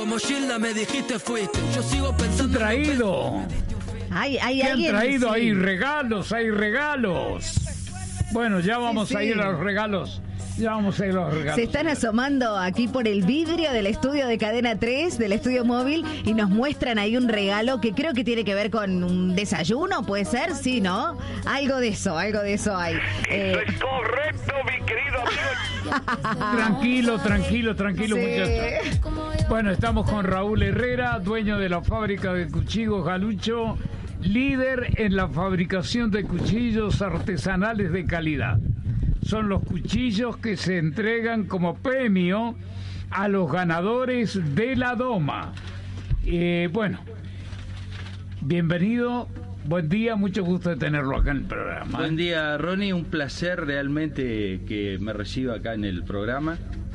como Gilda me dijiste fuiste. Yo sigo pensando. Traído. Hay ¿Qué han alguien, traído? sí. Hay regalos. Bueno, ya vamos a ir a los regalos. Ya vamos a ir a los regalos. Se están asomando aquí por el vidrio del estudio de Cadena 3, del estudio móvil, y nos muestran ahí un regalo que creo que tiene que ver con un desayuno, ¿puede ser? Sí, ¿no? Algo de eso hay. Eso es correcto, mi querido amigo. Tranquilo, Sí. muchachos. Bueno, estamos con Raúl Herrera, dueño de la fábrica de cuchillos Galucho, líder en la fabricación de cuchillos artesanales de calidad. Son los cuchillos que se entregan como premio a los ganadores de la Doma. Bueno, bienvenido, buen día, mucho gusto de tenerlo acá en el programa. Buen día, Ronnie, un placer realmente que me reciba acá en el programa.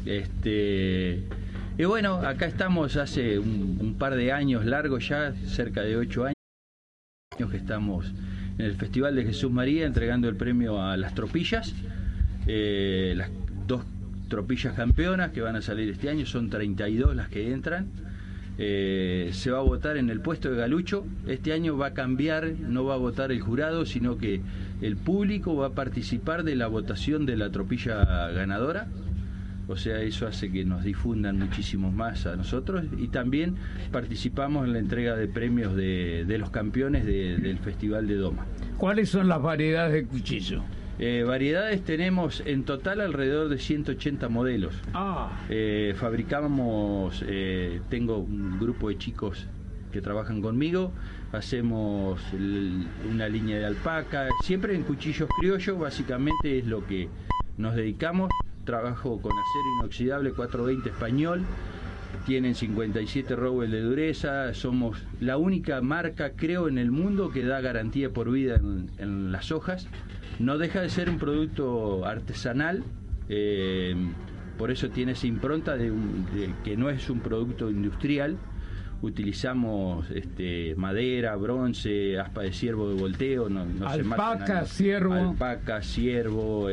Y bueno, acá estamos hace un par de años largos ya, cerca de 8 años que estamos en el Festival de Jesús María entregando el premio a las tropillas. Las 2 tropillas campeonas que van a salir este año, son 32 las que entran. Se va a votar en el puesto de Galucho. Este año va a cambiar, no va a votar el jurado, sino que el público va a participar de la votación de la tropilla ganadora. O sea, eso hace que nos difundan muchísimo más a nosotros, y también participamos en la entrega de premios de los campeones del Festival de Doma. ¿Cuáles son las variedades de cuchillo? Variedades tenemos en total alrededor de 180 modelos. Fabricamos, tengo un grupo de chicos que trabajan conmigo, hacemos una línea de alpaca, siempre en cuchillos criollos, básicamente es lo que nos dedicamos. Trabajo con acero inoxidable 420 español, tienen 57 Rowell de dureza, somos la única marca, creo, en el mundo que da garantía por vida en las hojas. No deja de ser un producto artesanal, por eso tiene esa impronta de que no es un producto industrial. Utilizamos madera, bronce, aspa de ciervo de volteo, no alpaca, ciervo. Alpaca, ciervo,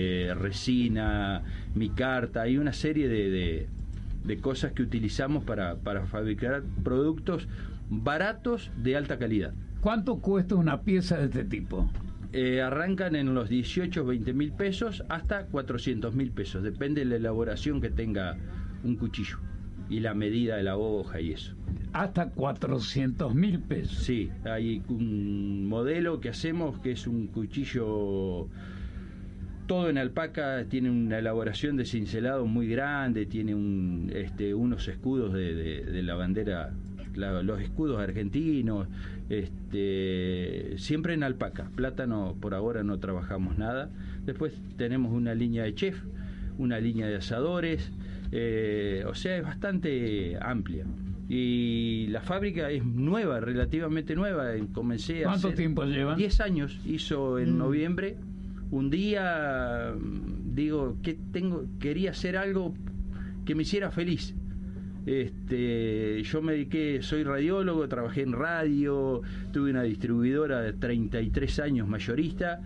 resina, micarta, hay una serie de cosas que utilizamos para fabricar productos baratos de alta calidad. ¿Cuánto cuesta una pieza de este tipo? Arrancan en los 18, 20 mil pesos hasta 400 mil pesos, depende de la elaboración que tenga un cuchillo y la medida de la hoja y eso. Hasta 400 mil pesos. Sí, hay un modelo que hacemos que es un cuchillo todo en alpaca, tiene una elaboración de cincelado muy grande, tiene unos escudos de la bandera, los escudos argentinos, siempre en alpaca. Plátano por ahora no trabajamos nada. Después tenemos una línea de chef, una línea de asadores, o sea, es bastante amplia. Y la fábrica es nueva, relativamente nueva. Comencé ¿Cuánto tiempo llevan? 10 años, hizo en noviembre. Un día digo que quería hacer algo que me hiciera feliz. Yo me dediqué, soy radiólogo, trabajé en radio, tuve una distribuidora de 33 años mayorista,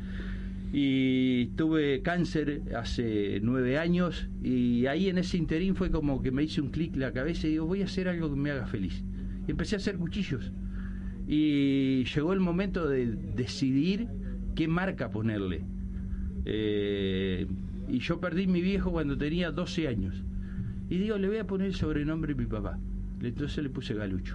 y tuve cáncer hace 9 años, y ahí en ese interín fue como que me hice un clic en la cabeza y digo, voy a hacer algo que me haga feliz. Y empecé a hacer cuchillos, y llegó el momento de decidir qué marca ponerle. Y yo perdí mi viejo cuando tenía 12 años, y digo, le voy a poner el sobrenombre de mi papá. Entonces le puse Galucho.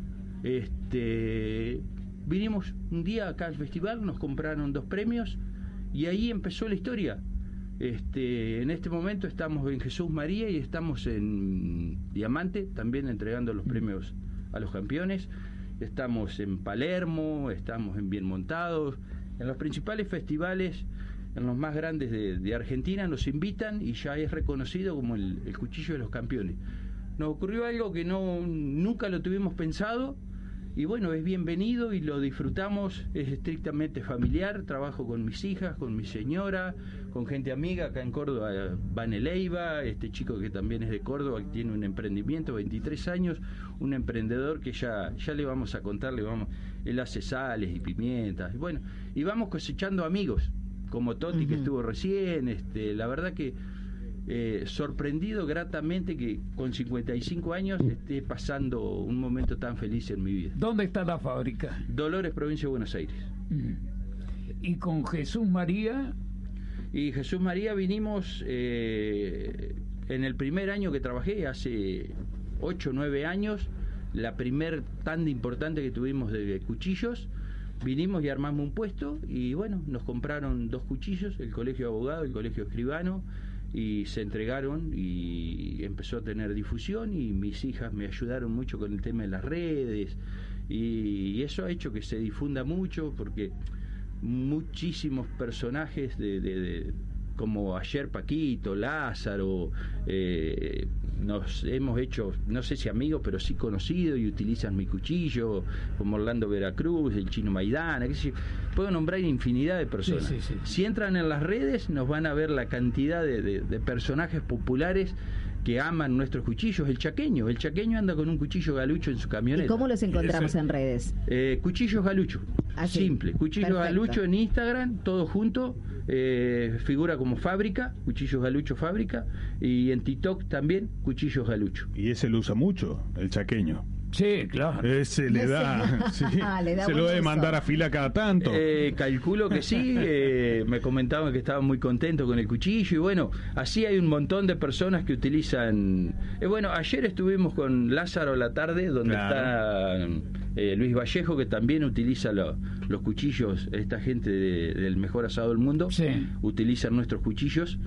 Vinimos un día acá al festival, nos compraron 2 premios, y ahí empezó la historia. En este momento estamos en Jesús María y estamos en Diamante, también entregando los premios a los campeones. Estamos en Palermo, estamos en Bien Montados, en los principales festivales, en los más grandes de Argentina, nos invitan y ya es reconocido como el cuchillo de los campeones. Nos ocurrió algo que nunca lo tuvimos pensado, y bueno, es bienvenido y lo disfrutamos, es estrictamente familiar. Trabajo con mis hijas, con mi señora, con gente amiga acá en Córdoba, Vane Leiva, este chico que también es de Córdoba, que tiene un emprendimiento, 23 años, un emprendedor que ya le vamos a contar, él hace sales y pimientas, y bueno, y vamos cosechando amigos, como Toti, que estuvo recién. La verdad que sorprendido gratamente que con 55 años esté pasando un momento tan feliz en mi vida. ¿Dónde está la fábrica? Dolores, provincia de Buenos Aires. ¿Y con Jesús María? Y Jesús María vinimos en el primer año que trabajé, hace 8 o 9 años, la primer tanda importante que tuvimos de cuchillos. Vinimos y armamos un puesto y bueno, nos compraron 2 cuchillos, el colegio de abogados, el colegio escribano, y se entregaron y empezó a tener difusión, y mis hijas me ayudaron mucho con el tema de las redes, y eso ha hecho que se difunda mucho, porque muchísimos personajes como ayer Paquito, Lázaro, nos hemos hecho, no sé si amigos, pero sí conocidos, y utilizan mi cuchillo, como Orlando Veracruz, el Chino Maidana, qué sé yo. Puedo nombrar infinidad de personas. Sí. Si entran en las redes nos van a ver la cantidad de personajes populares que aman nuestros cuchillos. El chaqueño anda con un cuchillo galucho en su camioneta. ¿Y cómo los encontramos en redes? Cuchillos galucho, simple, cuchillos galucho en Instagram, todo junto, figura como fábrica, cuchillos galucho fábrica, y en TikTok también, cuchillos galucho. Y ese lo usa mucho, el chaqueño. Sí, claro. Ese le da, sí, le da se lo debe uso. mandar a fila cada tanto. Calculo que sí, me comentaban que estaban muy contentos con el cuchillo, y bueno, así hay un montón de personas que utilizan. Bueno, ayer estuvimos con Lázaro a la tarde, donde está Luis Vallejo, que también utiliza los cuchillos, esta gente del mejor asado del mundo, utilizan nuestros cuchillos,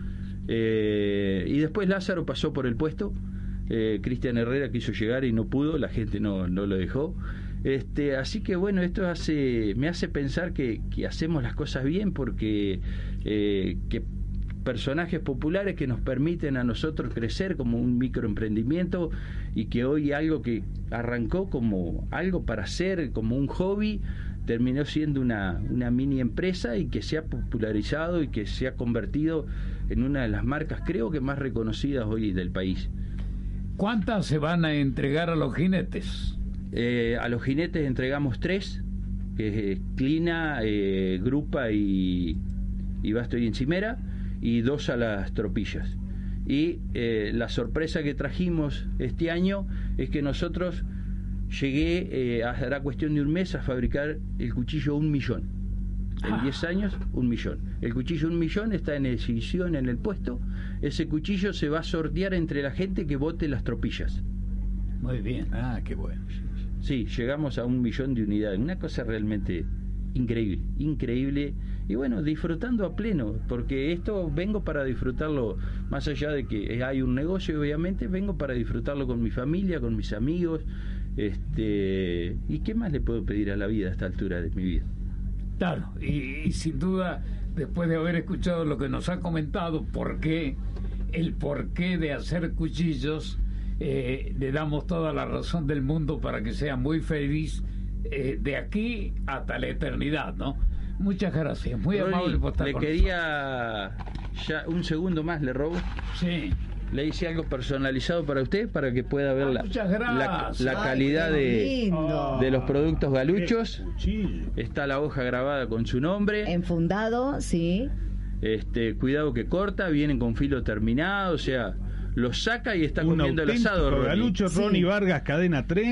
y después Lázaro pasó por el puesto. Cristian Herrera quiso llegar y no pudo, la gente no lo dejó. Así que bueno, esto me hace pensar que hacemos las cosas bien, porque que personajes populares que nos permiten a nosotros crecer como un microemprendimiento, y que hoy algo que arrancó como algo para hacer, como un hobby, terminó siendo una mini empresa, y que se ha popularizado y que se ha convertido en una de las marcas, creo que más reconocidas hoy del país. ¿Cuántas se van a entregar a los jinetes? A los jinetes entregamos 3, que es Clina, Grupa y Basto y Encimera, y 2 a las tropillas. Y la sorpresa que trajimos este año es que nosotros hará cuestión de un mes, a fabricar el cuchillo 1 millón. En 10 años, 1 millón. El cuchillo 1 millón está en exhibición en el puesto. Ese cuchillo se va a sortear entre la gente que vote las tropillas. Muy bien. Qué bueno. Sí, llegamos a 1 millón de unidades. Una cosa realmente increíble. Y bueno, disfrutando a pleno, porque esto vengo para disfrutarlo, más allá de que hay un negocio, obviamente, vengo para disfrutarlo con mi familia, con mis amigos. ¿Y qué más le puedo pedir a la vida a esta altura de mi vida? Claro, y sin duda, después de haber escuchado lo que nos ha comentado, el porqué de hacer cuchillos, le damos toda la razón del mundo para que sea muy feliz de aquí hasta la eternidad, ¿no? Muchas gracias, muy Ronnie, amable por estar le con quería ya un segundo más, le robo. Sí. Le hice algo personalizado para usted, para que pueda ver la calidad Ay, de los productos galuchos. Está la hoja grabada con su nombre. Enfundado, sí. Cuidado que corta, vienen con filo terminado, o sea, lo saca y está comiendo el asado. Galucho, Ronnie Vargas, Cadena 3.